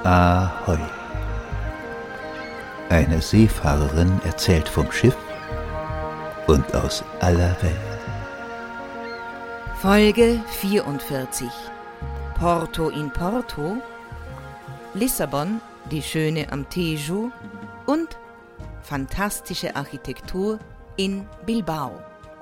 Ahoi. Eine Seefahrerin erzählt vom Schiff und aus aller Welt. Folge 44. Porto in Porto, Lissabon, die Schöne am Tejo und fantastische Architektur in Bilbao.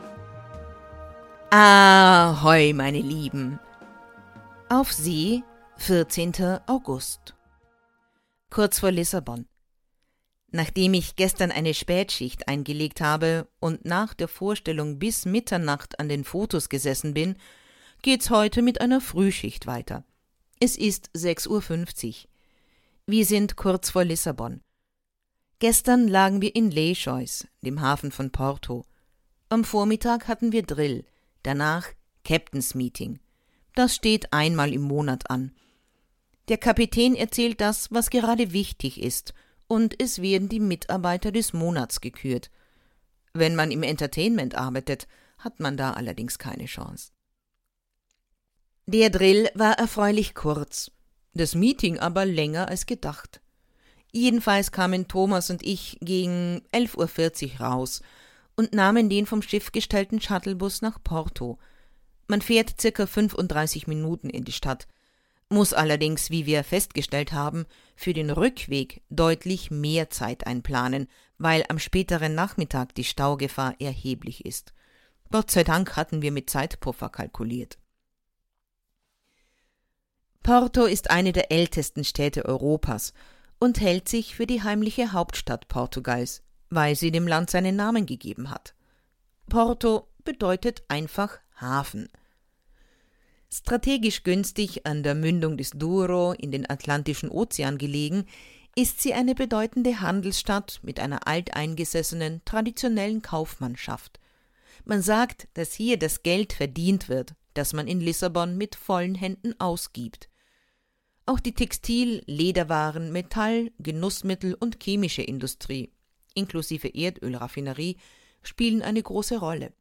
Ahoi, meine Lieben! Auf See, 14. August. Kurz vor Lissabon. Nachdem ich gestern eine Spätschicht eingelegt habe und nach der Vorstellung bis Mitternacht an den Fotos gesessen bin, geht's heute mit einer Frühschicht weiter. Es ist 6:50 Uhr. Wir sind kurz vor Lissabon. Gestern lagen wir in Leixões, dem Hafen von Porto. Am Vormittag hatten wir Drill, danach Captain's Meeting. Das steht einmal im Monat an. Der Kapitän erzählt das, was gerade wichtig ist, und es werden die Mitarbeiter des Monats gekürt. Wenn man im Entertainment arbeitet, hat man da allerdings keine Chance. Der Drill war erfreulich kurz, das Meeting aber länger als gedacht. Jedenfalls kamen Thomas und ich gegen 11:40 Uhr raus und nahmen den vom Schiff gestellten Shuttlebus nach Porto. Man fährt circa 35 Minuten in die Stadt, muss allerdings, wie wir festgestellt haben, für den Rückweg deutlich mehr Zeit einplanen, weil am späteren Nachmittag die Staugefahr erheblich ist. Gott sei Dank hatten wir mit Zeitpuffer kalkuliert. Porto ist eine der ältesten Städte Europas und hält sich für die heimliche Hauptstadt Portugals, weil sie dem Land seinen Namen gegeben hat. Porto bedeutet einfach Hafen. Strategisch günstig an der Mündung des Douro in den Atlantischen Ozean gelegen, ist sie eine bedeutende Handelsstadt mit einer alteingesessenen, traditionellen Kaufmannschaft. Man sagt, dass hier das Geld verdient wird, das man in Lissabon mit vollen Händen ausgibt. Auch die Textil-, Lederwaren-, Metall-, Genussmittel- und chemische Industrie, inklusive Erdölraffinerie, spielen eine große Rolle.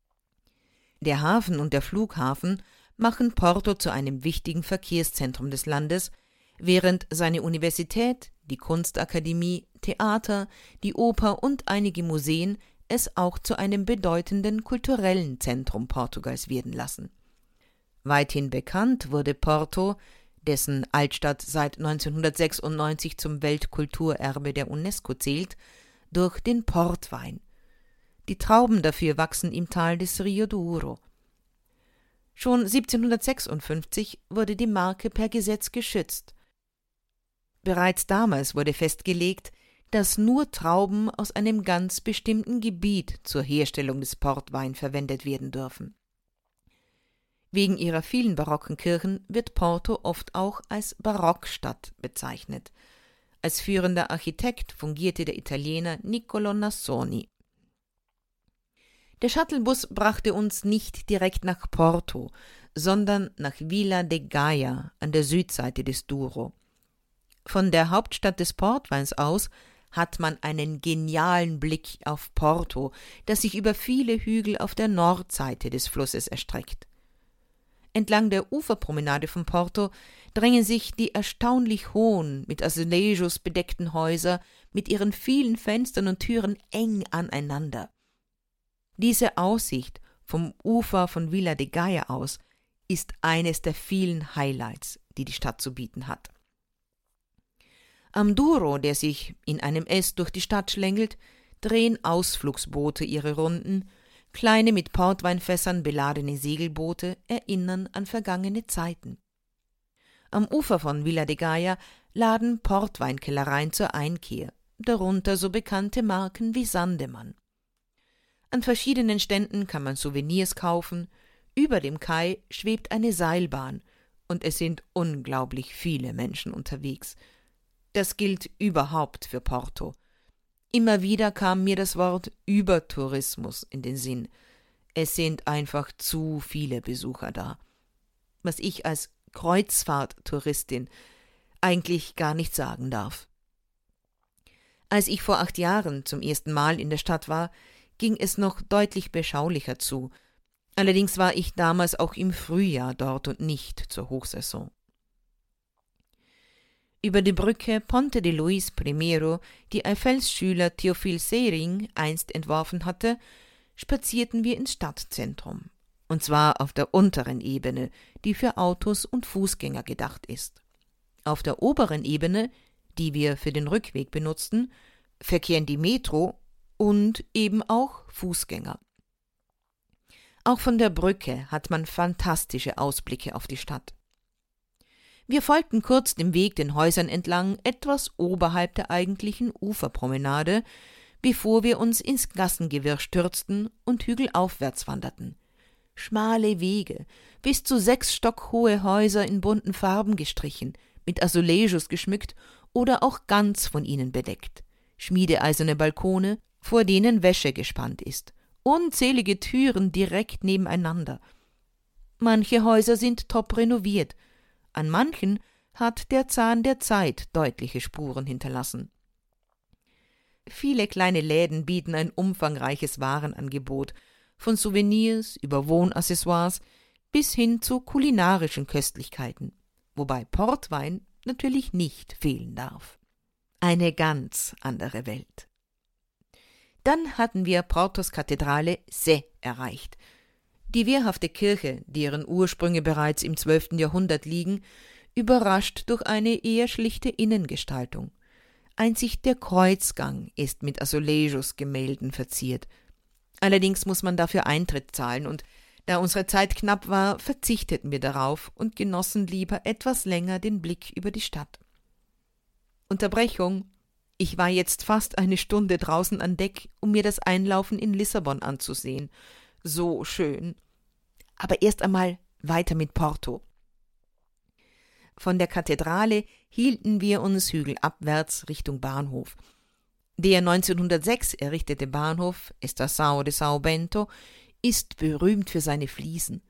Der Hafen und der Flughafen machen Porto zu einem wichtigen Verkehrszentrum des Landes, während seine Universität, die Kunstakademie, Theater, die Oper und einige Museen es auch zu einem bedeutenden kulturellen Zentrum Portugals werden lassen. Weithin bekannt wurde Porto, dessen Altstadt seit 1996 zum Weltkulturerbe der UNESCO zählt, durch den Portwein. Die Trauben dafür wachsen im Tal des Rio Douro. Schon 1756 wurde die Marke per Gesetz geschützt. Bereits damals wurde festgelegt, dass nur Trauben aus einem ganz bestimmten Gebiet zur Herstellung des Portwein verwendet werden dürfen. Wegen ihrer vielen barocken Kirchen wird Porto oft auch als Barockstadt bezeichnet. Als führender Architekt fungierte der Italiener Niccolò Nasoni. Der Shuttlebus brachte uns nicht direkt nach Porto, sondern nach Vila de Gaia an der Südseite des Douro. Von der Hauptstadt des Portweins aus hat man einen genialen Blick auf Porto, das sich über viele Hügel auf der Nordseite des Flusses erstreckt. Entlang der Uferpromenade von Porto drängen sich die erstaunlich hohen, mit Azulejos bedeckten Häuser mit ihren vielen Fenstern und Türen eng aneinander. Diese Aussicht vom Ufer von Vila de Gaia aus ist eines der vielen Highlights, die die Stadt zu bieten hat. Am Douro, der sich in einem S durch die Stadt schlängelt, drehen Ausflugsboote ihre Runden, kleine mit Portweinfässern beladene Segelboote erinnern an vergangene Zeiten. Am Ufer von Vila de Gaia laden Portweinkellereien zur Einkehr, darunter so bekannte Marken wie Sandemann. An verschiedenen Ständen kann man Souvenirs kaufen, über dem Kai schwebt eine Seilbahn und es sind unglaublich viele Menschen unterwegs. Das gilt überhaupt für Porto. Immer wieder kam mir das Wort Übertourismus in den Sinn. Es sind einfach zu viele Besucher da. Was ich als Kreuzfahrttouristin eigentlich gar nicht sagen darf. Als ich vor 8 Jahren zum ersten Mal in der Stadt war, ging es noch deutlich beschaulicher zu. Allerdings war ich damals auch im Frühjahr dort und nicht zur Hochsaison. Über die Brücke Ponte de Luis Primero, die Eiffels Schüler Théophile Seyring einst entworfen hatte, spazierten wir ins Stadtzentrum. Und zwar auf der unteren Ebene, die für Autos und Fußgänger gedacht ist. Auf der oberen Ebene, die wir für den Rückweg benutzten, verkehren die Metro und eben auch Fußgänger. Auch von der Brücke hat man fantastische Ausblicke auf die Stadt. Wir folgten kurz dem Weg den Häusern entlang, etwas oberhalb der eigentlichen Uferpromenade, bevor wir uns ins Gassengewirr stürzten und hügelaufwärts wanderten. Schmale Wege, bis zu 6 stockhohe Häuser in bunten Farben gestrichen, mit Azulejos geschmückt oder auch ganz von ihnen bedeckt, schmiedeeiserne Balkone, vor denen Wäsche gespannt ist, unzählige Türen direkt nebeneinander. Manche Häuser sind top renoviert, an manchen hat der Zahn der Zeit deutliche Spuren hinterlassen. Viele kleine Läden bieten ein umfangreiches Warenangebot, von Souvenirs über Wohnaccessoires bis hin zu kulinarischen Köstlichkeiten, wobei Portwein natürlich nicht fehlen darf. Eine ganz andere Welt. Dann hatten wir Portos Kathedrale Sé erreicht. Die wehrhafte Kirche, deren Ursprünge bereits im 12. Jahrhundert liegen, überrascht durch eine eher schlichte Innengestaltung. Einzig der Kreuzgang ist mit Azulejos-Gemälden verziert. Allerdings muss man dafür Eintritt zahlen, und da unsere Zeit knapp war, verzichteten wir darauf und genossen lieber etwas länger den Blick über die Stadt. Unterbrechung: Ich war jetzt fast eine Stunde draußen an Deck, um mir das Einlaufen in Lissabon anzusehen. So schön. Aber erst einmal weiter mit Porto. Von der Kathedrale hielten wir uns hügelabwärts Richtung Bahnhof. Der 1906 errichtete Bahnhof Estação de São Bento ist berühmt für seine Fliesen.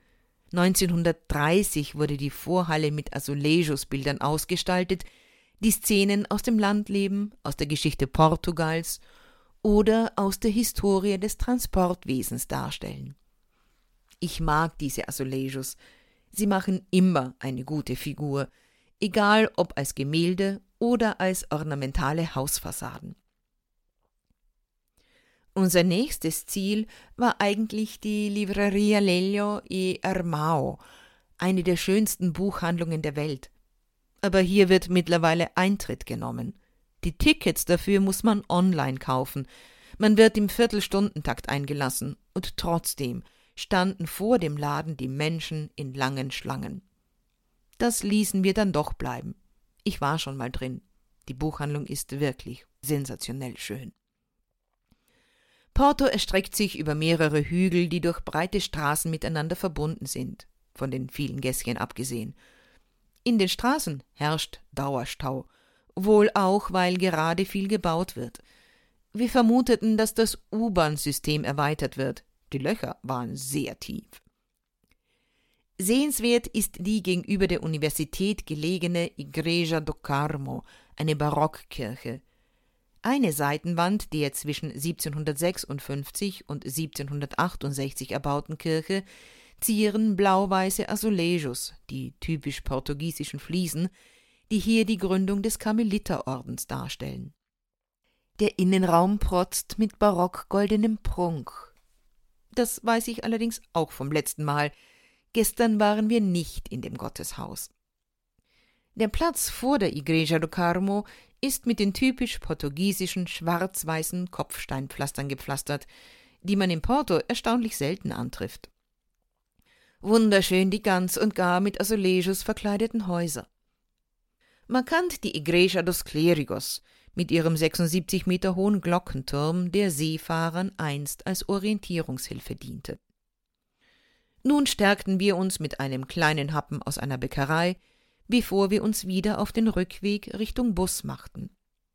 1930 wurde die Vorhalle mit Azulejos-Bildern ausgestaltet, die Szenen aus dem Landleben, aus der Geschichte Portugals oder aus der Historie des Transportwesens darstellen. Ich mag diese Azulejos. Sie machen immer eine gute Figur, egal ob als Gemälde oder als ornamentale Hausfassaden. Unser nächstes Ziel war eigentlich die Livraria Lelio e Armao, eine der schönsten Buchhandlungen der Welt. Aber hier wird mittlerweile Eintritt genommen. Die Tickets dafür muss man online kaufen. Man wird im Viertelstundentakt eingelassen, und trotzdem standen vor dem Laden die Menschen in langen Schlangen. Das ließen wir dann doch bleiben. Ich war schon mal drin. Die Buchhandlung ist wirklich sensationell schön. Porto erstreckt sich über mehrere Hügel, die durch breite Straßen miteinander verbunden sind, von den vielen Gässchen abgesehen. In den Straßen herrscht Dauerstau, wohl auch, weil gerade viel gebaut wird. Wir vermuteten, dass das U-Bahn-System erweitert wird. Die Löcher waren sehr tief. Sehenswert ist die gegenüber der Universität gelegene Igreja do Carmo, eine Barockkirche. Eine Seitenwand der zwischen 1756 und 1768 erbauten Kirche zieren blau-weiße Azulejos, die typisch portugiesischen Fliesen, die hier die Gründung des Karmeliterordens darstellen. Der Innenraum protzt mit barock-goldenem Prunk. Das weiß ich allerdings auch vom letzten Mal. Gestern waren wir nicht in dem Gotteshaus. Der Platz vor der Igreja do Carmo ist mit den typisch portugiesischen schwarz-weißen Kopfsteinpflastern gepflastert, die man in Porto erstaunlich selten antrifft. Wunderschön die ganz und gar mit Azulejos verkleideten Häuser. Markant die Igreja dos Clérigos mit ihrem 76 Meter hohen Glockenturm, der Seefahrern einst als Orientierungshilfe diente. Nun stärkten wir uns mit einem kleinen Happen aus einer Bäckerei, bevor wir uns wieder auf den Rückweg Richtung Bus machten.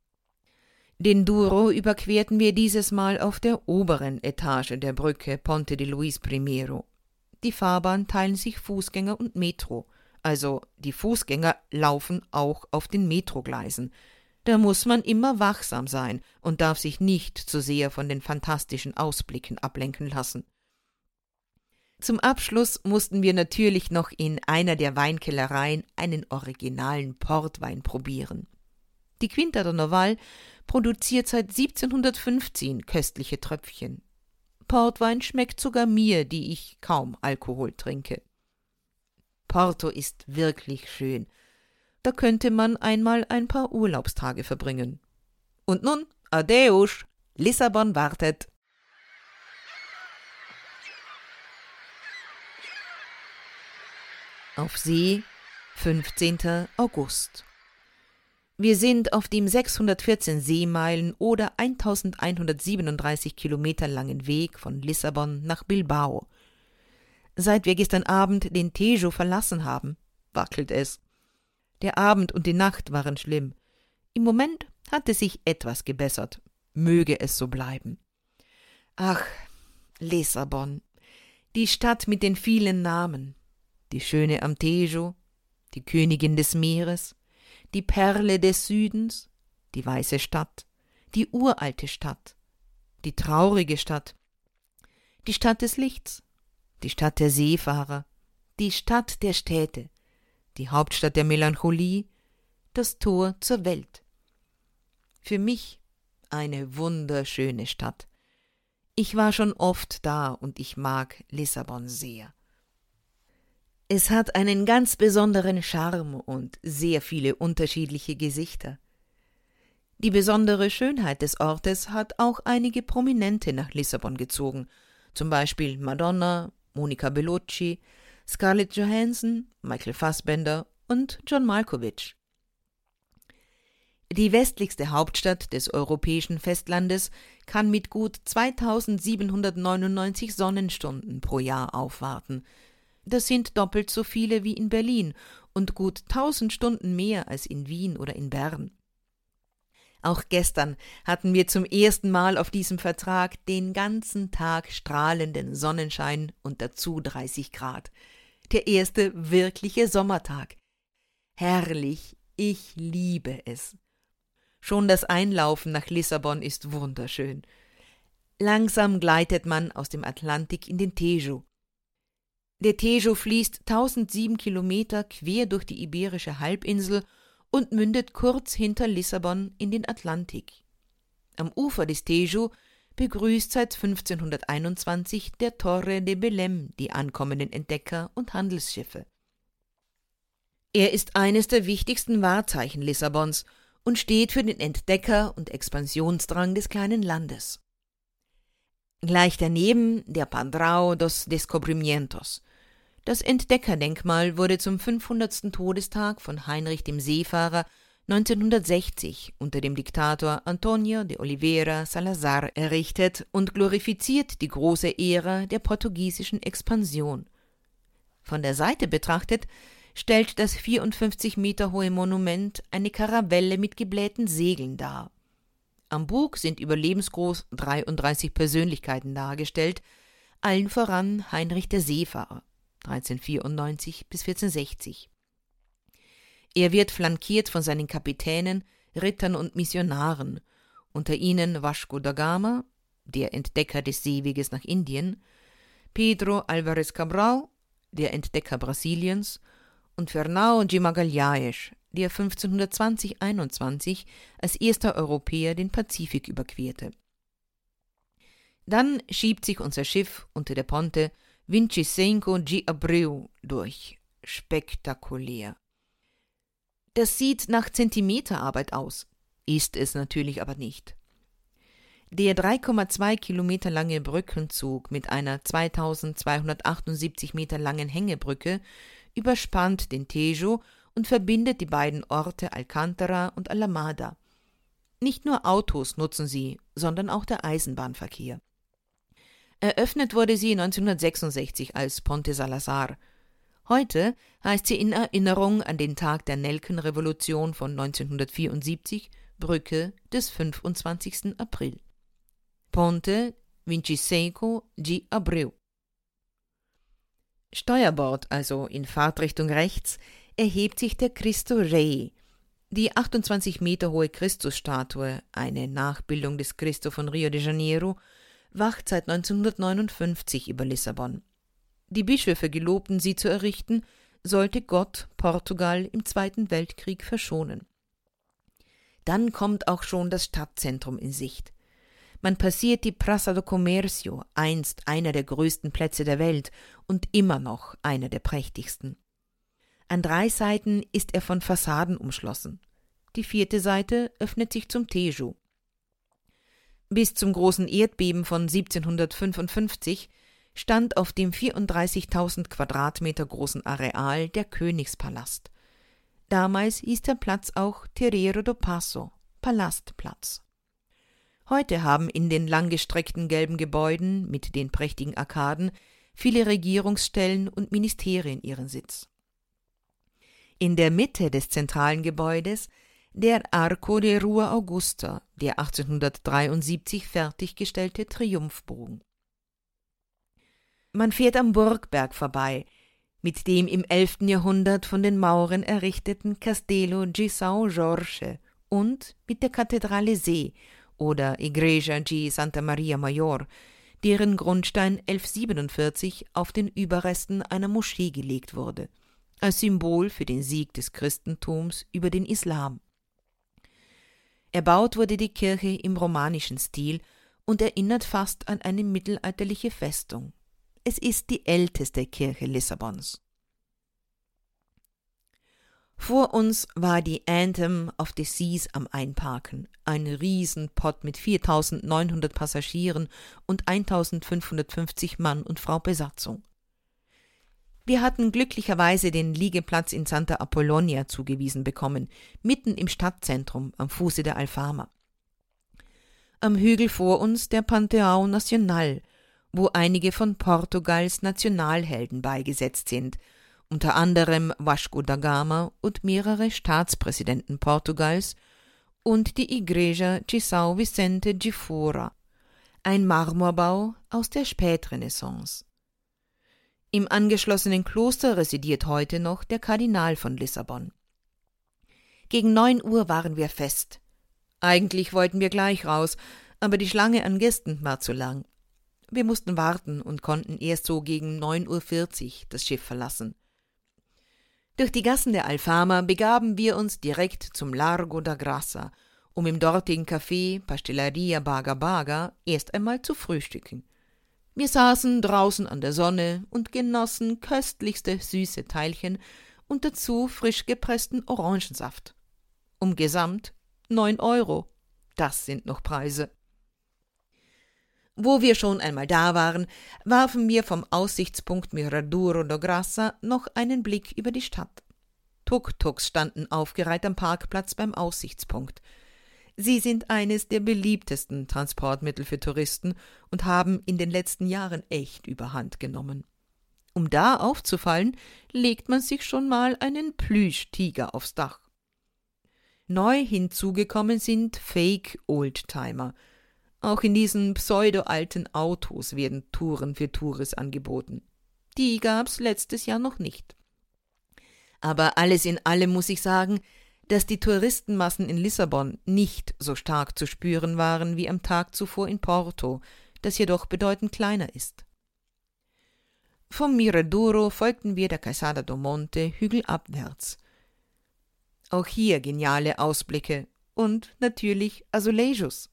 Den Douro überquerten wir dieses Mal auf der oberen Etage der Brücke Ponte de Luis Primero. Die Fahrbahn teilen sich Fußgänger und Metro, also die Fußgänger laufen auch auf den Metrogleisen. Da muss man immer wachsam sein und darf sich nicht zu sehr von den fantastischen Ausblicken ablenken lassen. Zum Abschluss mussten wir natürlich noch in einer der Weinkellereien einen originalen Portwein probieren. Die Quinta do Noval produziert seit 1715 köstliche Tröpfchen. Portwein schmeckt sogar mir, die ich kaum Alkohol trinke. Porto ist wirklich schön. Da könnte man einmal ein paar Urlaubstage verbringen. Und nun, adeus, Lissabon wartet. Auf See, 15. August. Wir sind auf dem 614 Seemeilen oder 1137 Kilometer langen Weg von Lissabon nach Bilbao. Seit wir gestern Abend den Tejo verlassen haben, wackelt es. Der Abend und die Nacht waren schlimm. Im Moment hat es sich etwas gebessert. Möge es so bleiben. Ach, Lissabon, die Stadt mit den vielen Namen. Die Schöne am Tejo, die Königin des Meeres, die Perle des Südens, die weiße Stadt, die uralte Stadt, die traurige Stadt, die Stadt des Lichts, die Stadt der Seefahrer, die Stadt der Städte, die Hauptstadt der Melancholie, das Tor zur Welt. Für mich eine wunderschöne Stadt. Ich war schon oft da und ich mag Lissabon sehr. Es hat einen ganz besonderen Charme und sehr viele unterschiedliche Gesichter. Die besondere Schönheit des Ortes hat auch einige Prominente nach Lissabon gezogen, zum Beispiel Madonna, Monica Bellucci, Scarlett Johansson, Michael Fassbender und John Malkovich. Die westlichste Hauptstadt des europäischen Festlandes kann mit gut 2799 Sonnenstunden pro Jahr aufwarten. Das sind doppelt so viele wie in Berlin und gut 1000 Stunden mehr als in Wien oder in Bern. Auch gestern hatten wir zum ersten Mal auf diesem Vertrag den ganzen Tag strahlenden Sonnenschein und dazu 30 Grad. Der erste wirkliche Sommertag. Herrlich, ich liebe es. Schon das Einlaufen nach Lissabon ist wunderschön. Langsam gleitet man aus dem Atlantik in den Tejo. Der Tejo fließt 1007 Kilometer quer durch die Iberische Halbinsel und mündet kurz hinter Lissabon in den Atlantik. Am Ufer des Tejo begrüßt seit 1521 der Torre de Belém die ankommenden Entdecker und Handelsschiffe. Er ist eines der wichtigsten Wahrzeichen Lissabons und steht für den Entdecker- und Expansionsdrang des kleinen Landes. Gleich daneben der Padrao dos Descubrimientos. Das Entdeckerdenkmal wurde zum 500. Todestag von Heinrich dem Seefahrer 1960 unter dem Diktator Antonio de Oliveira Salazar errichtet und glorifiziert die große Ära der portugiesischen Expansion. Von der Seite betrachtet stellt das 54 Meter hohe Monument eine Karavelle mit geblähten Segeln dar. Am Bug sind überlebensgroß 33 Persönlichkeiten dargestellt, allen voran Heinrich der Seefahrer, 1394 bis 1460. Er wird flankiert von seinen Kapitänen, Rittern und Missionaren, unter ihnen Vasco da Gama, der Entdecker des Seeweges nach Indien, Pedro Álvares Cabral, der Entdecker Brasiliens, und Fernão de Magalhães, der 1520–21 als erster Europäer den Pazifik überquerte. Dann schiebt sich unser Schiff unter der Ponte 25 de Abreu durch. Spektakulär. Das sieht nach Zentimeterarbeit aus, ist es natürlich aber nicht. Der 3,2 Kilometer lange Brückenzug mit einer 2278 Meter langen Hängebrücke überspannt den Tejo und verbindet die beiden Orte Alcántara und Alamada. Nicht nur Autos nutzen sie, sondern auch der Eisenbahnverkehr. Eröffnet wurde sie 1966 als Ponte Salazar. Heute heißt sie in Erinnerung an den Tag der Nelkenrevolution von 1974 Brücke des 25. April. Ponte 25 de Abreu. Steuerbord, also in Fahrtrichtung rechts, erhebt sich der Cristo Rei, die 28 Meter hohe Christusstatue, eine Nachbildung des Cristo von Rio de Janeiro, wacht seit 1959 über Lissabon. Die Bischöfe gelobten, sie zu errichten, sollte Gott Portugal im Zweiten Weltkrieg verschonen. Dann kommt auch schon das Stadtzentrum in Sicht. Man passiert die Praça do Comércio, einst einer der größten Plätze der Welt und immer noch einer der prächtigsten. An 3 Seiten ist er von Fassaden umschlossen. Die 4. Seite öffnet sich zum Tejo. Bis zum großen Erdbeben von 1755 stand auf dem 34.000 Quadratmeter großen Areal der Königspalast. Damals hieß der Platz auch Terreiro do Paço, Palastplatz. Heute haben in den langgestreckten gelben Gebäuden mit den prächtigen Arkaden viele Regierungsstellen und Ministerien ihren Sitz. In der Mitte des zentralen Gebäudes der Arco de Rua Augusta, der 1873 fertiggestellte Triumphbogen. Man fährt am Burgberg vorbei, mit dem im 11. Jahrhundert von den Mauren errichteten Castelo de São Jorge und mit der Kathedrale See oder Igreja de Santa Maria Maior, deren Grundstein 1147 auf den Überresten einer Moschee gelegt wurde, als Symbol für den Sieg des Christentums über den Islam. Erbaut wurde die Kirche im romanischen Stil und erinnert fast an eine mittelalterliche Festung. Es ist die älteste Kirche Lissabons. Vor uns war die Anthem of the Seas am Einparken, ein Riesenpott mit 4.900 Passagieren und 1.550 Mann und Frau Besatzung. Wir hatten glücklicherweise den Liegeplatz in Santa Apollonia zugewiesen bekommen, mitten im Stadtzentrum am Fuße der Alfama. Am Hügel vor uns der Panteão Nacional, wo einige von Portugals Nationalhelden beigesetzt sind, unter anderem Vasco da Gama und mehrere Staatspräsidenten Portugals und die Igreja de São Vicente de Fora, ein Marmorbau aus der Spätrenaissance. Im angeschlossenen Kloster residiert heute noch der Kardinal von Lissabon. Gegen 9 Uhr waren wir fest. Eigentlich wollten wir gleich raus, aber die Schlange an Gästen war zu lang. Wir mussten warten und konnten erst so gegen 9:40 Uhr das Schiff verlassen. Durch die Gassen der Alfama begaben wir uns direkt zum Largo da Graça, um im dortigen Café Pastelaria Baga Baga erst einmal zu frühstücken. Wir saßen draußen an der Sonne und genossen köstlichste süße Teilchen und dazu frisch gepressten Orangensaft. Gesamt 9 €. Das sind noch Preise. Wo wir schon einmal da waren, warfen wir vom Aussichtspunkt Mirador do Graça noch einen Blick über die Stadt. Tuk-Tuks standen aufgereiht am Parkplatz beim Aussichtspunkt. Sie sind eines der beliebtesten Transportmittel für Touristen und haben in den letzten Jahren echt überhand genommen. Um da aufzufallen, legt man sich schon mal einen Plüschtiger aufs Dach. Neu hinzugekommen sind Fake-Oldtimer. Auch in diesen pseudo-alten Autos werden Touren für Touristen angeboten. Die gab's letztes Jahr noch nicht. Aber alles in allem muss ich sagen, dass die Touristenmassen in Lissabon nicht so stark zu spüren waren wie am Tag zuvor in Porto, das jedoch bedeutend kleiner ist. Vom Miradouro folgten wir der Calçada do Monte hügelabwärts. Auch hier geniale Ausblicke und natürlich Azulejos.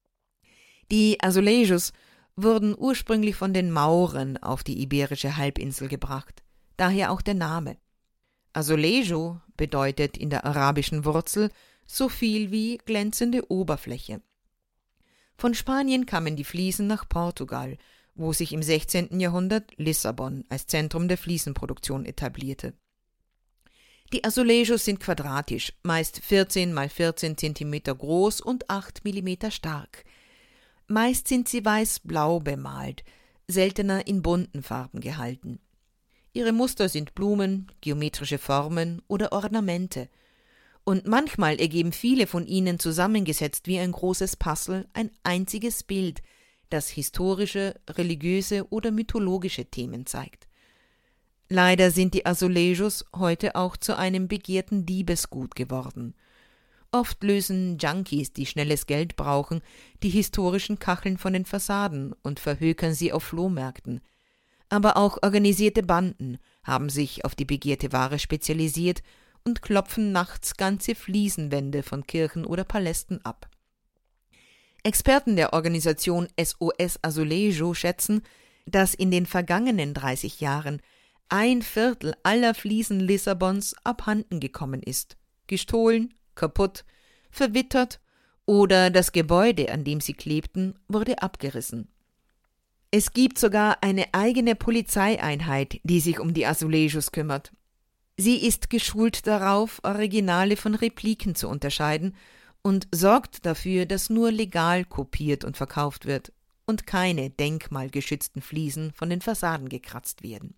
Die Azulejos wurden ursprünglich von den Mauren auf die iberische Halbinsel gebracht, daher auch der Name. Azulejo bedeutet in der arabischen Wurzel so viel wie glänzende Oberfläche. Von Spanien kamen die Fliesen nach Portugal, wo sich im 16. Jahrhundert Lissabon als Zentrum der Fliesenproduktion etablierte. Die Azulejos sind quadratisch, meist 14 x 14 cm groß und 8 mm stark. Meist sind sie weiß-blau bemalt, seltener in bunten Farben gehalten. Ihre Muster sind Blumen, geometrische Formen oder Ornamente. Und manchmal ergeben viele von ihnen zusammengesetzt wie ein großes Puzzle ein einziges Bild, das historische, religiöse oder mythologische Themen zeigt. Leider sind die Azulejos heute auch zu einem begehrten Diebesgut geworden. Oft lösen Junkies, die schnelles Geld brauchen, die historischen Kacheln von den Fassaden und verhökern sie auf Flohmärkten. Aber auch organisierte Banden haben sich auf die begehrte Ware spezialisiert und klopfen nachts ganze Fliesenwände von Kirchen oder Palästen ab. Experten der Organisation SOS Azulejo schätzen, dass in den vergangenen 30 Jahren 1/4 aller Fliesen Lissabons abhanden gekommen ist, gestohlen, kaputt, verwittert oder das Gebäude, an dem sie klebten, wurde abgerissen. Es gibt sogar eine eigene Polizeieinheit, die sich um die Azulejos kümmert. Sie ist geschult darauf, Originale von Repliken zu unterscheiden und sorgt dafür, dass nur legal kopiert und verkauft wird und keine denkmalgeschützten Fliesen von den Fassaden gekratzt werden.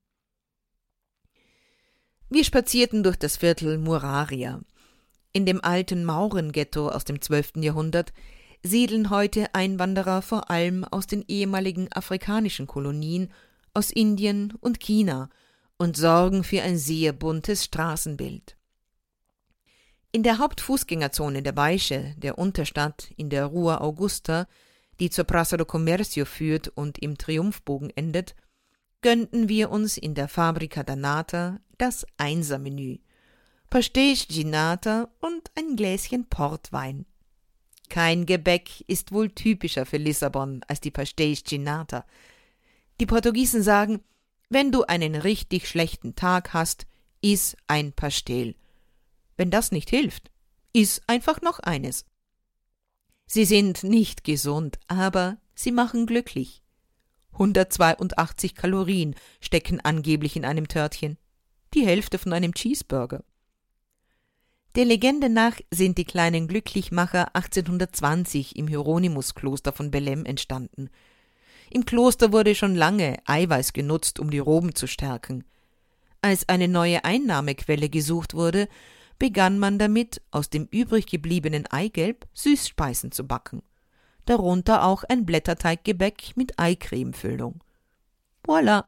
Wir spazierten durch das Viertel Muraria. In dem alten Maurenghetto aus dem 12. Jahrhundert siedeln heute Einwanderer vor allem aus den ehemaligen afrikanischen Kolonien, aus Indien und China und sorgen für ein sehr buntes Straßenbild. In der Hauptfußgängerzone der Baixe, der Unterstadt in der Rua Augusta, die zur Praça do Comércio führt und im Triumphbogen endet, gönnten wir uns in der Fábrica da Nata das Einser-Menü, Pastéis de Nata und ein Gläschen Portwein. Kein Gebäck ist wohl typischer für Lissabon als die Pastéis de Nata. Die Portugiesen sagen, wenn du einen richtig schlechten Tag hast, iss ein Pastel. Wenn das nicht hilft, iss einfach noch eines. Sie sind nicht gesund, aber sie machen glücklich. 182 Kalorien stecken angeblich in einem Törtchen, die Hälfte von einem Cheeseburger. Der Legende nach sind die kleinen Glücklichmacher 1820 im Hieronymuskloster von Belém entstanden. Im Kloster wurde schon lange Eiweiß genutzt, um die Roben zu stärken. Als eine neue Einnahmequelle gesucht wurde, begann man damit, aus dem übrig gebliebenen Eigelb Süßspeisen zu backen. Darunter auch ein Blätterteiggebäck mit Eincremefüllung. Voilà!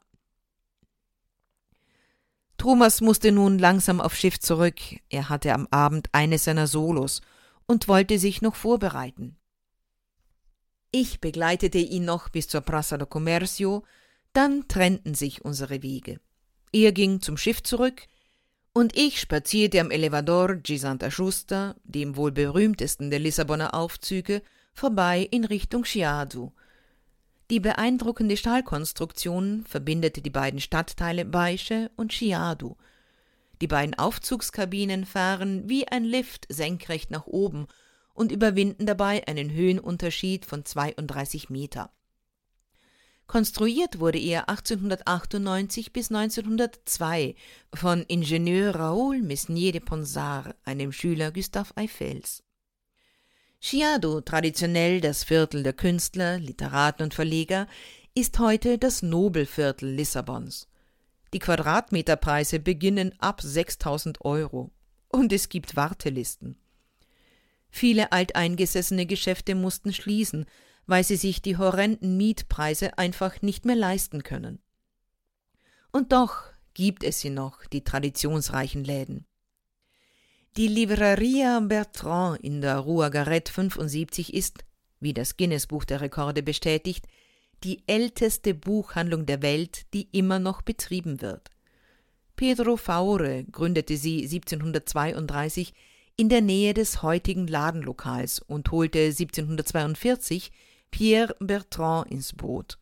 Thomas musste nun langsam aufs Schiff zurück. Er hatte am Abend eines seiner Solos und wollte sich noch vorbereiten. Ich begleitete ihn noch bis zur Praça do Comércio, dann trennten sich unsere Wege. Er ging zum Schiff zurück und ich spazierte am Elevador de Santa Justa, dem wohl berühmtesten der Lissabonner Aufzüge, vorbei in Richtung Chiado. Die beeindruckende Stahlkonstruktion verbindete die beiden Stadtteile Baixe und Chiado. Die beiden Aufzugskabinen fahren wie ein Lift senkrecht nach oben und überwinden dabei einen Höhenunterschied von 32 Meter. Konstruiert wurde er 1898 bis 1902 von Ingenieur Raoul Mesnier de Ponsard, einem Schüler Gustave Eiffels. Chiado, traditionell das Viertel der Künstler, Literaten und Verleger, ist heute das Nobelviertel Lissabons. Die Quadratmeterpreise beginnen ab 6.000 €. Und es gibt Wartelisten. Viele alteingesessene Geschäfte mussten schließen, weil sie sich die horrenden Mietpreise einfach nicht mehr leisten können. Und doch gibt es sie noch, die traditionsreichen Läden. Die Livraria Bertrand in der Rua Garrett 75 ist, wie das Guinness-Buch der Rekorde bestätigt, die älteste Buchhandlung der Welt, die immer noch betrieben wird. Pedro Faure gründete sie 1732 in der Nähe des heutigen Ladenlokals und holte 1742 Pierre Bertrand ins Boot.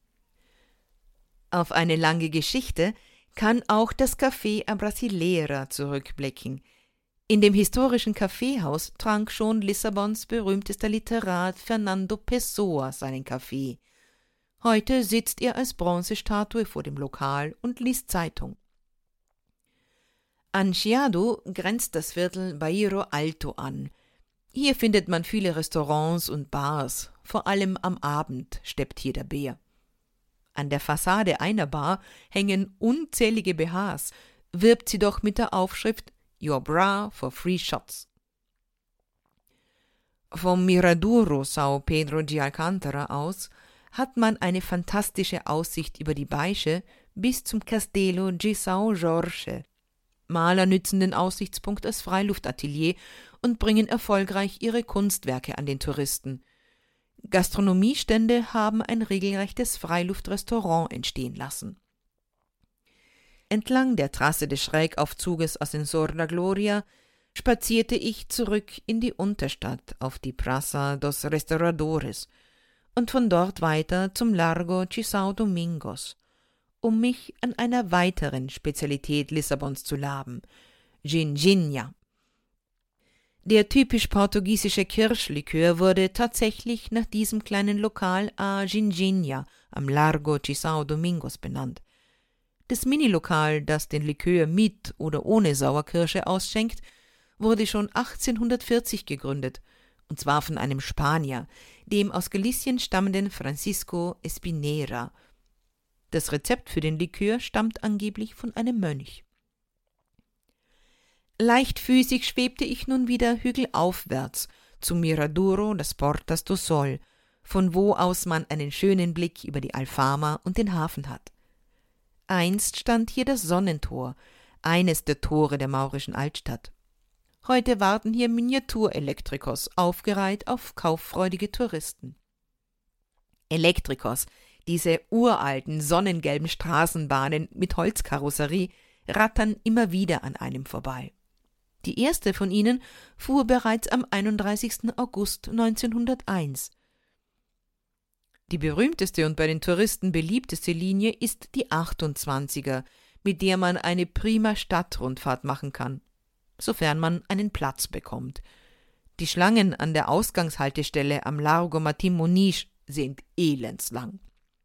Auf eine lange Geschichte kann auch das Café a Brasileira zurückblicken. In dem historischen Kaffeehaus trank schon Lissabons berühmtester Literat Fernando Pessoa seinen Kaffee. Heute sitzt er als Bronzestatue vor dem Lokal und liest Zeitung. An Chiado grenzt das Viertel Bairro Alto an. Hier findet man viele Restaurants und Bars, vor allem am Abend steppt hier der Bär. An der Fassade einer Bar hängen unzählige BHs, wirbt sie doch mit der Aufschrift Your Bra for Free Shots. Vom Miradouro São Pedro de Alcântara aus hat man eine fantastische Aussicht über die Baixe bis zum Castelo de São Jorge. Maler nützen den Aussichtspunkt als Freiluftatelier und bringen erfolgreich ihre Kunstwerke an den Touristen. Gastronomiestände haben ein regelrechtes Freiluftrestaurant entstehen lassen. Entlang der Trasse des Schrägaufzuges Ascensor da Gloria spazierte ich zurück in die Unterstadt auf die Praça dos Restauradores und von dort weiter zum Largo de São Domingos, um mich an einer weiteren Spezialität Lissabons zu laben, Ginginha. Der typisch portugiesische Kirschlikör wurde tatsächlich nach diesem kleinen Lokal a Ginginha am Largo de São Domingos benannt. Das Minilokal, das den Likör mit oder ohne Sauerkirsche ausschenkt, wurde schon 1840 gegründet, und zwar von einem Spanier, dem aus Galicien stammenden Francisco Espinera. Das Rezept für den Likör stammt angeblich von einem Mönch. Leichtfüßig schwebte ich nun wieder hügelaufwärts zum Miraduro das Portas do Sol, von wo aus man einen schönen Blick über die Alfama und den Hafen hat. Einst stand hier das Sonnentor, eines der Tore der maurischen Altstadt. Heute warten hier Miniaturelektrikos, aufgereiht auf kauffreudige Touristen. Elektrikos, diese uralten, sonnengelben Straßenbahnen mit Holzkarosserie, rattern immer wieder an einem vorbei. Die erste von ihnen fuhr bereits am 31. August 1901. Die berühmteste und bei den Touristen beliebteste Linie ist die 28er, mit der man eine prima Stadtrundfahrt machen kann, sofern man einen Platz bekommt. Die Schlangen an der Ausgangshaltestelle am Largo Martim Moniz sind elendslang.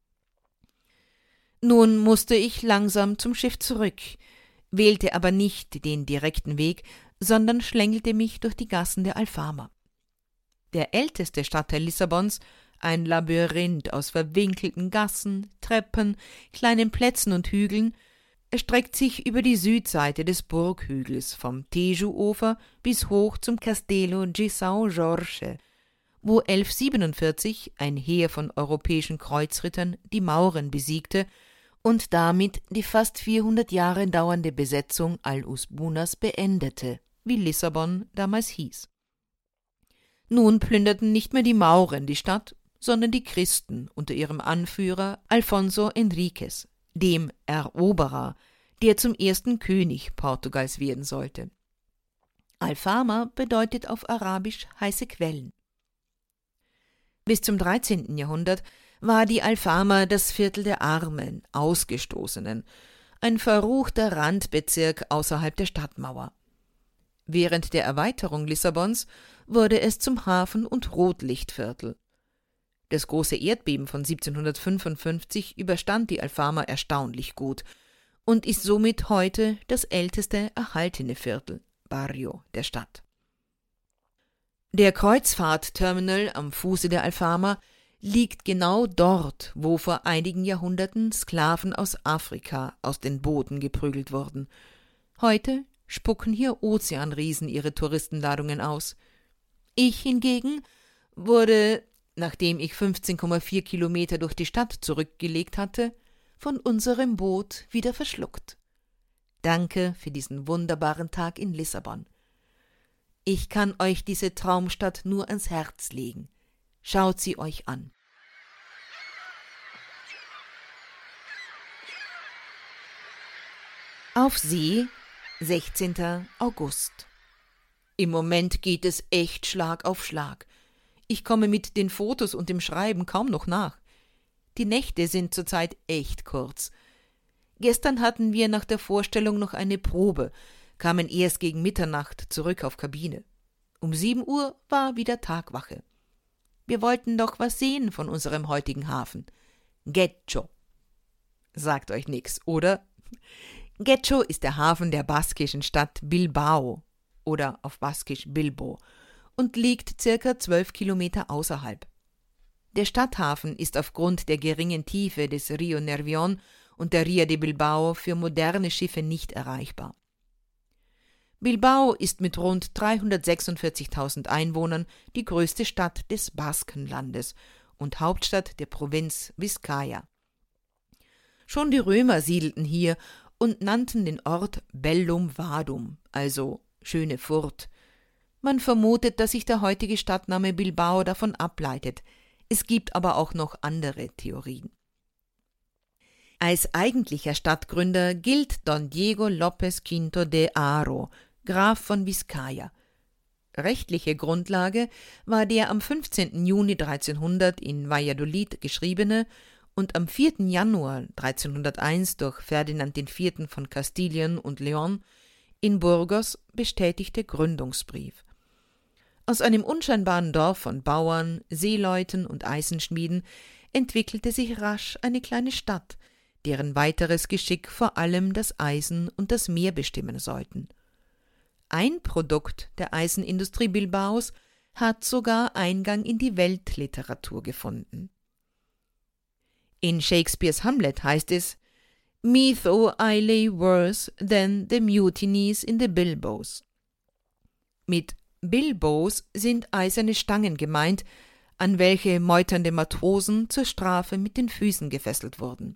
Nun musste ich langsam zum Schiff zurück, wählte aber nicht den direkten Weg, sondern schlängelte mich durch die Gassen der Alfama. Der älteste Stadtteil Lissabons, ein Labyrinth aus verwinkelten Gassen, Treppen, kleinen Plätzen und Hügeln, erstreckt sich über die Südseite des Burghügels vom Tejo-Ufer bis hoch zum Castelo de São Jorge, wo 1147 ein Heer von europäischen Kreuzrittern die Mauren besiegte und damit die fast 400 Jahre dauernde Besetzung Al-Usbunas beendete, wie Lissabon damals hieß. Nun plünderten nicht mehr die Mauren die Stadt, sondern die Christen unter ihrem Anführer Alfonso Enriquez, dem Eroberer, der zum ersten König Portugals werden sollte. Alfama bedeutet auf Arabisch heiße Quellen. Bis zum 13. Jahrhundert war die Alfama das Viertel der Armen, Ausgestoßenen, ein verruchter Randbezirk außerhalb der Stadtmauer. Während der Erweiterung Lissabons wurde es zum Hafen- und Rotlichtviertel. Das große Erdbeben von 1755 überstand die Alfama erstaunlich gut und ist somit heute das älteste erhaltene Viertel, Barrio, der Stadt. Der Kreuzfahrtterminal am Fuße der Alfama liegt genau dort, wo vor einigen Jahrhunderten Sklaven aus Afrika aus den Booten geprügelt wurden. Heute spucken hier Ozeanriesen ihre Touristenladungen aus. Ich hingegen wurde, nachdem ich 15,4 Kilometer durch die Stadt zurückgelegt hatte, von unserem Boot wieder verschluckt. Danke für diesen wunderbaren Tag in Lissabon. Ich kann euch diese Traumstadt nur ans Herz legen. Schaut sie euch an. Auf See, 16. August. Im Moment geht es echt Schlag auf Schlag. Ich komme mit den Fotos und dem Schreiben kaum noch nach. Die Nächte sind zurzeit echt kurz. Gestern hatten wir nach der Vorstellung noch eine Probe, kamen erst gegen Mitternacht zurück auf Kabine. Um 7 Uhr war wieder Tagwache. Wir wollten doch was sehen von unserem heutigen Hafen. Getxo. Sagt euch nix, oder? Getxo ist der Hafen der baskischen Stadt Bilbao oder auf Baskisch Bilbo und liegt circa 12 Kilometer außerhalb. Der Stadthafen ist aufgrund der geringen Tiefe des Rio Nervión und der Ria de Bilbao für moderne Schiffe nicht erreichbar. Bilbao ist mit rund 346.000 Einwohnern die größte Stadt des Baskenlandes und Hauptstadt der Provinz Vizcaya. Schon die Römer siedelten hier und nannten den Ort Bellum Vadum, also schöne Furt. Man vermutet, dass sich der heutige Stadtname Bilbao davon ableitet. Es gibt aber auch noch andere Theorien. Als eigentlicher Stadtgründer gilt Don Diego López Quinto de Haro, Graf von Vizcaya. Rechtliche Grundlage war der am 15. Juni 1300 in Valladolid geschriebene und am 4. Januar 1301 durch Ferdinand IV. Von Kastilien und León in Burgos bestätigte Gründungsbrief. Aus einem unscheinbaren Dorf von Bauern, Seeleuten und Eisenschmieden entwickelte sich rasch eine kleine Stadt, deren weiteres Geschick vor allem das Eisen und das Meer bestimmen sollten. Ein Produkt der Eisenindustrie Bilbaos hat sogar Eingang in die Weltliteratur gefunden. In Shakespeares Hamlet heißt es: "Methough I lay worse than the mutinies in the bilboes." Mit Bilboes sind eiserne Stangen gemeint, an welche meuternde Matrosen zur Strafe mit den Füßen gefesselt wurden.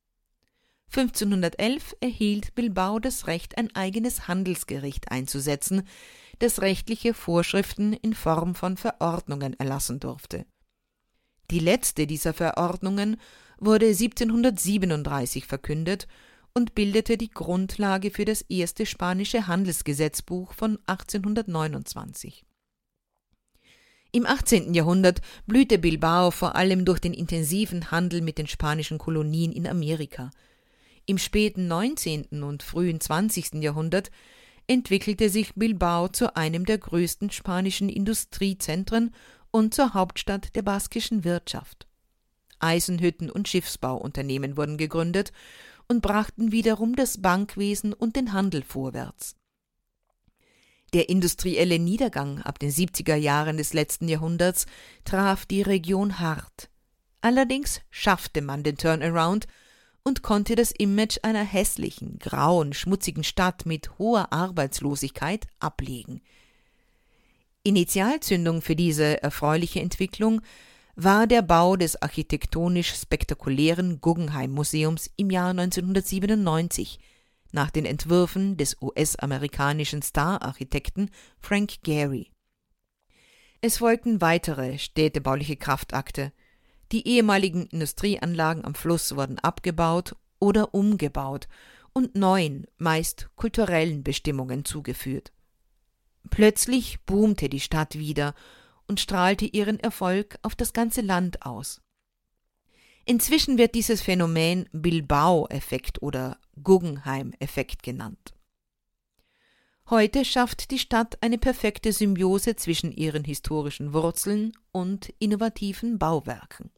1511 erhielt Bilbao das Recht, ein eigenes Handelsgericht einzusetzen, das rechtliche Vorschriften in Form von Verordnungen erlassen durfte. Die letzte dieser Verordnungen wurde 1737 verkündet und bildete die Grundlage für das erste spanische Handelsgesetzbuch von 1829. Im 18. Jahrhundert blühte Bilbao vor allem durch den intensiven Handel mit den spanischen Kolonien in Amerika. Im späten 19. und frühen 20. Jahrhundert entwickelte sich Bilbao zu einem der größten spanischen Industriezentren und zur Hauptstadt der baskischen Wirtschaft. Eisenhütten und Schiffsbauunternehmen wurden gegründet und brachten wiederum das Bankwesen und den Handel vorwärts. Der industrielle Niedergang ab den 70er Jahren des letzten Jahrhunderts traf die Region hart. Allerdings schaffte man den Turnaround und konnte das Image einer hässlichen, grauen, schmutzigen Stadt mit hoher Arbeitslosigkeit ablegen. Initialzündung für diese erfreuliche Entwicklung war der Bau des architektonisch spektakulären Guggenheim-Museums im Jahr 1997 nach den Entwürfen des US-amerikanischen Star-Architekten Frank Gehry. Es folgten weitere städtebauliche Kraftakte. Die ehemaligen Industrieanlagen am Fluss wurden abgebaut oder umgebaut und neuen, meist kulturellen Bestimmungen zugeführt. Plötzlich boomte die Stadt wieder und strahlte ihren Erfolg auf das ganze Land aus. Inzwischen wird dieses Phänomen Bilbao-Effekt oder Guggenheim-Effekt genannt. Heute schafft die Stadt eine perfekte Symbiose zwischen ihren historischen Wurzeln und innovativen Bauwerken.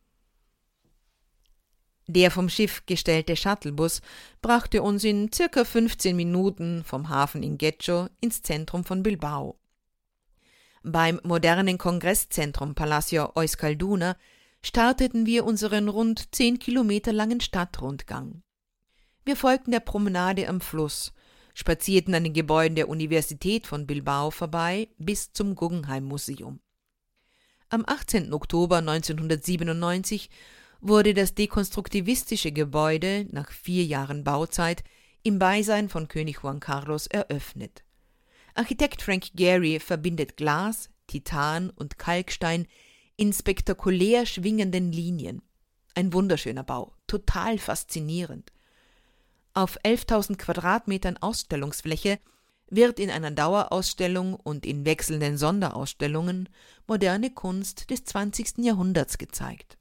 Der vom Schiff gestellte Shuttlebus brachte uns in circa 15 Minuten vom Hafen in Getxo ins Zentrum von Bilbao. Beim modernen Kongresszentrum Palacio Euskalduna starteten wir unseren rund 10 Kilometer langen Stadtrundgang. Wir folgten der Promenade am Fluss, spazierten an den Gebäuden der Universität von Bilbao vorbei bis zum Guggenheim-Museum. Am 18. Oktober 1997 wurde das dekonstruktivistische Gebäude nach 4 Jahren Bauzeit im Beisein von König Juan Carlos eröffnet. Architekt Frank Gehry verbindet Glas, Titan und Kalkstein in spektakulär schwingenden Linien. Ein wunderschöner Bau, total faszinierend. Auf 11.000 Quadratmetern Ausstellungsfläche wird in einer Dauerausstellung und in wechselnden Sonderausstellungen moderne Kunst des 20. Jahrhunderts gezeigt.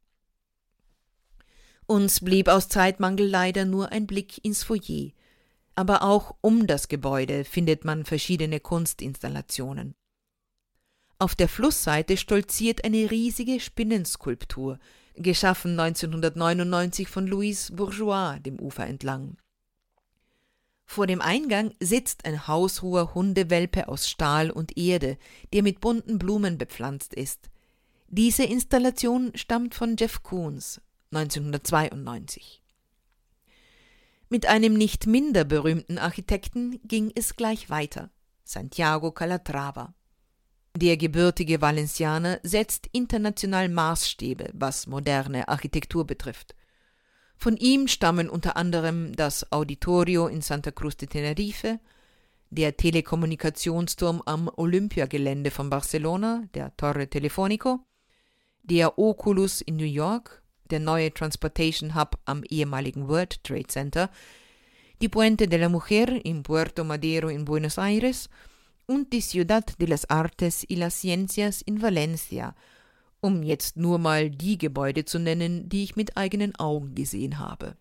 Uns blieb aus Zeitmangel leider nur ein Blick ins Foyer, aber auch um das Gebäude findet man verschiedene Kunstinstallationen. Auf der Flussseite stolziert eine riesige Spinnenskulptur, geschaffen 1999 von Louis Bourgeois dem Ufer entlang. Vor dem Eingang sitzt ein haushoher Hundewelpe aus Stahl und Erde, der mit bunten Blumen bepflanzt ist. Diese Installation stammt von Jeff Koons, 1992. Mit einem nicht minder berühmten Architekten ging es gleich weiter, Santiago Calatrava. Der gebürtige Valencianer setzt international Maßstäbe, was moderne Architektur betrifft. Von ihm stammen unter anderem das Auditorio in Santa Cruz de Tenerife, der Telekommunikationsturm am Olympiagelände von Barcelona, der Torre Telefónico, der Oculus in New York, der neue Transportation Hub am ehemaligen World Trade Center, die Puente de la Mujer in Puerto Madero in Buenos Aires und die Ciudad de las Artes y las Ciencias in Valencia, um jetzt nur mal die Gebäude zu nennen, die ich mit eigenen Augen gesehen habe.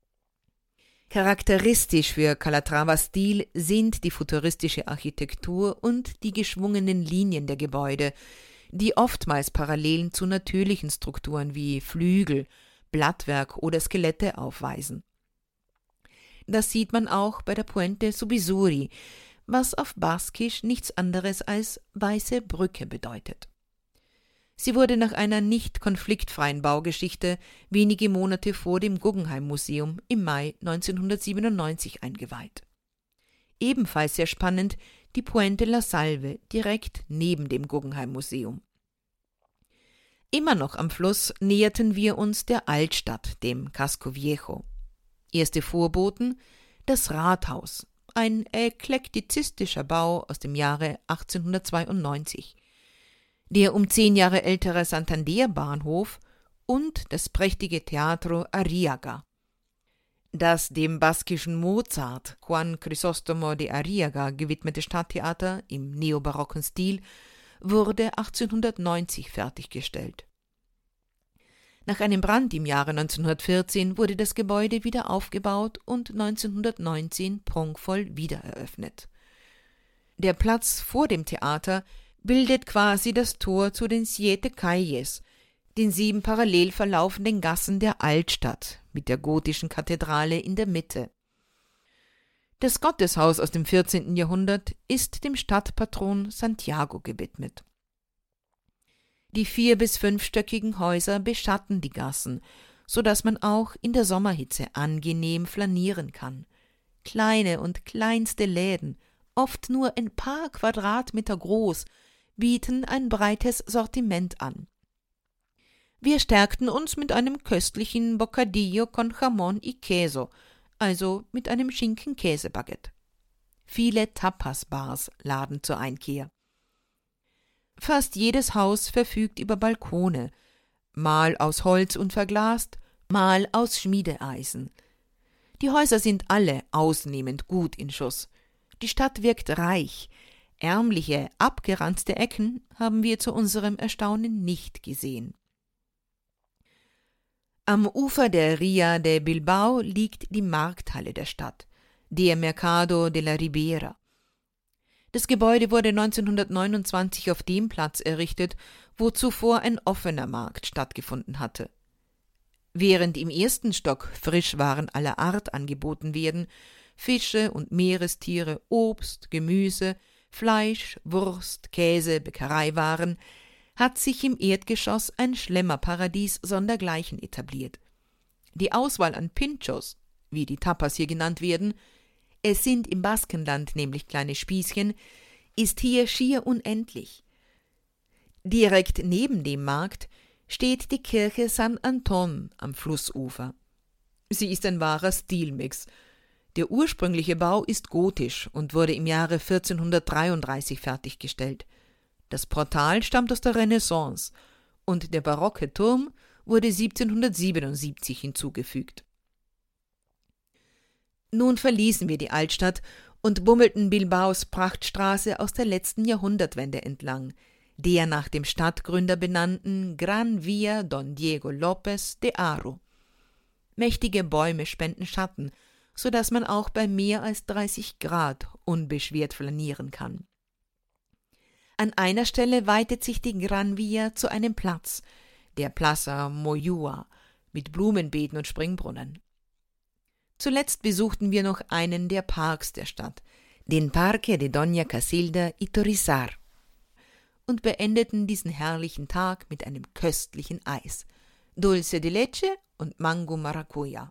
Charakteristisch für Calatravas Stil sind die futuristische Architektur und die geschwungenen Linien der Gebäude, die oftmals Parallelen zu natürlichen Strukturen wie Flügel, Blattwerk oder Skelette aufweisen. Das sieht man auch bei der Puente Subisuri, was auf Baskisch nichts anderes als weiße Brücke bedeutet. Sie wurde nach einer nicht konfliktfreien Baugeschichte wenige Monate vor dem Guggenheim-Museum im Mai 1997 eingeweiht. Ebenfalls sehr spannend die Puente La Salve direkt neben dem Guggenheim-Museum. Immer noch am Fluss näherten wir uns der Altstadt, dem Casco Viejo. Erste Vorboten: das Rathaus, ein eklektizistischer Bau aus dem Jahre 1892. Der um 10 Jahre ältere Santander-Bahnhof und das prächtige Teatro Arriaga. Das dem baskischen Mozart Juan Crisóstomo de Arriaga gewidmete Stadttheater im neobarocken Stil wurde 1890 fertiggestellt. Nach einem Brand im Jahre 1914 wurde das Gebäude wieder aufgebaut und 1919 prunkvoll wiedereröffnet. Der Platz vor dem Theater bildet quasi das Tor zu den Siete Calles, den 7 parallel verlaufenden Gassen der Altstadt mit der gotischen Kathedrale in der Mitte. Das Gotteshaus aus dem 14. Jahrhundert ist dem Stadtpatron Santiago gewidmet. Die 4- bis 5-stöckigen Häuser beschatten die Gassen, so dass man auch in der Sommerhitze angenehm flanieren kann. Kleine und kleinste Läden, oft nur ein paar Quadratmeter groß, bieten ein breites Sortiment an. Wir stärkten uns mit einem köstlichen Bocadillo con Jamón y Queso, also mit einem Schinken-Käse-Baguette. Viele Tapas-Bars laden zur Einkehr. Fast jedes Haus verfügt über Balkone, mal aus Holz und verglast, mal aus Schmiedeeisen. Die Häuser sind alle ausnehmend gut in Schuss. Die Stadt wirkt reich. Ärmliche, abgeranzte Ecken haben wir zu unserem Erstaunen nicht gesehen. Am Ufer der Ría de Bilbao liegt die Markthalle der Stadt, der Mercado de la Ribera. Das Gebäude wurde 1929 auf dem Platz errichtet, wo zuvor ein offener Markt stattgefunden hatte. Während im ersten Stock Frischwaren aller Art angeboten werden, Fische und Meerestiere, Obst, Gemüse, Fleisch, Wurst, Käse, Bäckereiwaren, hat sich im Erdgeschoss ein Schlemmerparadies sondergleichen etabliert. Die Auswahl an Pinchos, wie die Tapas hier genannt werden, es sind im Baskenland nämlich kleine Spießchen, ist hier schier unendlich. Direkt neben dem Markt steht die Kirche San Antón am Flussufer. Sie ist ein wahrer Stilmix. Der ursprüngliche Bau ist gotisch und wurde im Jahre 1433 fertiggestellt. Das Portal stammt aus der Renaissance und der barocke Turm wurde 1777 hinzugefügt. Nun verließen wir die Altstadt und bummelten Bilbaos Prachtstraße aus der letzten Jahrhundertwende entlang, der nach dem Stadtgründer benannten Gran Vía Don Diego López de Haro. Mächtige Bäume spenden Schatten, so dass man auch bei mehr als 30 Grad unbeschwert flanieren kann. An einer Stelle weitet sich die Gran Vía zu einem Platz, der Plaza Moyúa, mit Blumenbeeten und Springbrunnen. Zuletzt besuchten wir noch einen der Parks der Stadt, den Parque de Doña Casilda y Torizar, und beendeten diesen herrlichen Tag mit einem köstlichen Eis, Dulce de Leche und Mango Maracuja.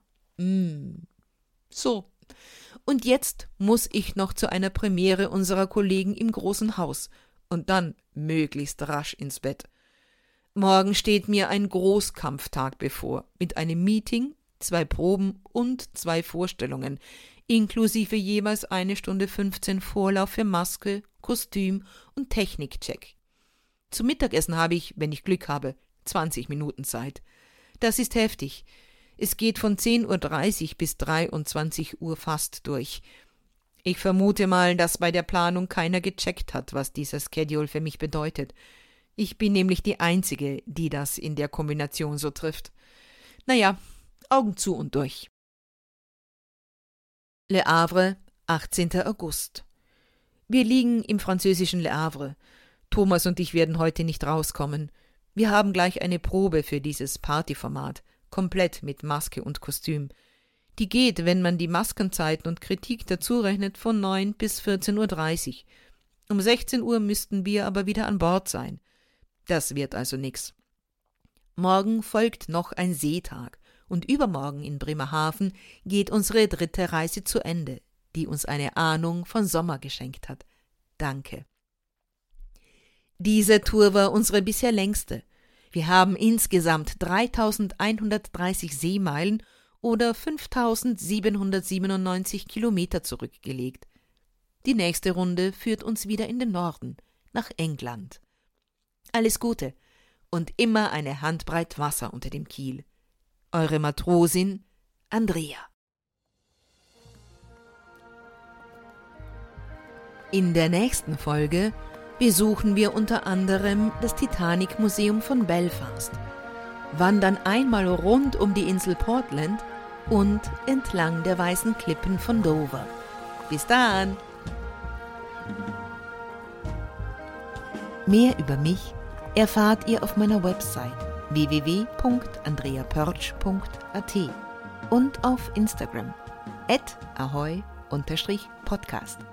So, und jetzt muss ich noch zu einer Premiere unserer Kollegen im großen Haus und dann möglichst rasch ins Bett. Morgen steht mir ein Großkampftag bevor, mit einem Meeting, 2 Proben und 2 Vorstellungen, inklusive jeweils 1 Stunde 15 Vorlauf für Maske, Kostüm und Technikcheck. Zum Mittagessen habe ich, wenn ich Glück habe, 20 Minuten Zeit. Das ist heftig. Es geht von 10:30 Uhr bis 23 Uhr fast durch. Ich vermute mal, dass bei der Planung keiner gecheckt hat, was dieser Schedule für mich bedeutet. Ich bin nämlich die Einzige, die das in der Kombination so trifft. Naja, Augen zu und durch. Le Havre, 18. August. Wir liegen im französischen Le Havre. Thomas und ich werden heute nicht rauskommen. Wir haben gleich eine Probe für dieses Partyformat, komplett mit Maske und Kostüm. Die geht, wenn man die Maskenzeiten und Kritik dazu rechnet, von 9 bis 14:30 Uhr. Um 16 Uhr müssten wir aber wieder an Bord sein. Das wird also nix. Morgen folgt noch ein Seetag und übermorgen in Bremerhaven geht unsere 3. Reise zu Ende, die uns eine Ahnung von Sommer geschenkt hat. Danke. Diese Tour war unsere bisher längste. Wir haben insgesamt 3.130 Seemeilen oder 5.797 Kilometer zurückgelegt. Die nächste Runde führt uns wieder in den Norden, nach England. Alles Gute und immer eine Handbreit Wasser unter dem Kiel. Eure Matrosin Andrea. In der nächsten Folge besuchen wir unter anderem das Titanic-Museum von Belfast, wandern einmal rund um die Insel Portland und entlang der weißen Klippen von Dover. Bis dann! Mehr über mich erfahrt ihr auf meiner Website www.andreapörtsch.at und auf Instagram @ahoy_podcast.